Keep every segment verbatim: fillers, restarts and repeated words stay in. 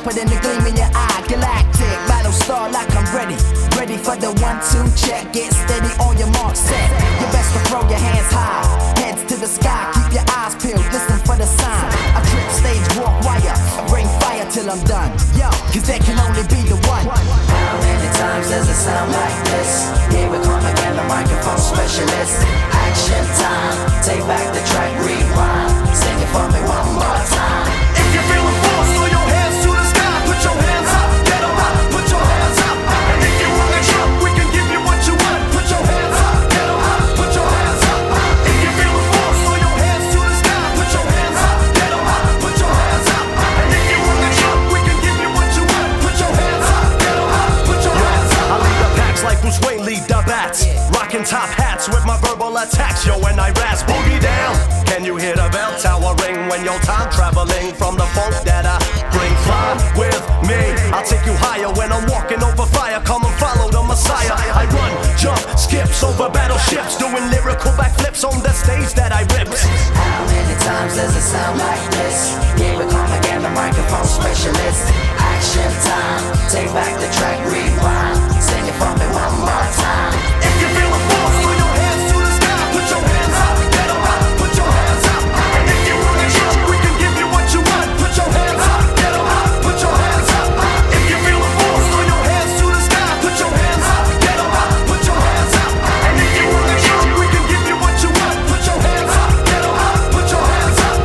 sharper than the gleam in your eye. Galactic, battle star like I'm ready. Ready for the one two check. Get steady on your mark set. You best to throw your hands high, heads to the sky. Keep your eyes peeled, listen for the sign. I trip stage, walk wire, I bring fire till I'm done. Yo, cause there can only be the one. How many times does it sound like this? Here we come again, the microphone specialist. Action time, take back the track, rewind. Sing it for me one more time. If you're feeling force, throw your hands to the sky. Put your hands up, get 'em up, put your hands up. And if you wanna jump, we can give you what you want. Put your hands up, get 'em up, put your hands up. If you're feeling force, throw your hands to the sky. Put your hands up, get 'em up, put your hands up. And if you wanna jump, we can give you what you want. Put your hands up, get 'em up, put your hands up. I lead the packs like Bruce Wayne lead the bats. Rocking top hats with my verbal attacks. Yo, and I razz boogie down. Can you hear the bell tower ring when you're time traveling from the funk that I bring? Fly with me, I'll take you higher when I'm walking over fire. Come and follow the Messiah. I run, jump, skips over battleships, doing lyrical backflips on the stage that I ripped. How many times does it sound like this? Here we come again, the microphone specialist. Action time, take back the track, rewind. Sing it for me one more time. If you're feeling force, throw your hands to the sky. Put your hands up, get 'em up, put your hands up. And if you wanna jump, we can give you what you want. Put your hands up, get 'em up, put your hands up. If you're feeling force, throw your hands to the sky. Put your hands up, get 'em up, put your hands up. And if you wanna jump, we can give you what you want. Put your hands up, get 'em up, put your hands up.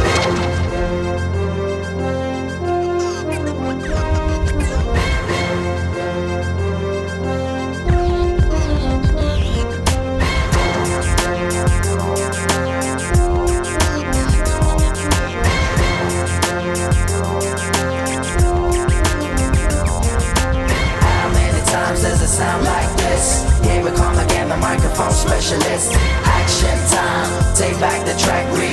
How many times does it sound like this? Here we come again, the microphone specialist. Action time, take back the track,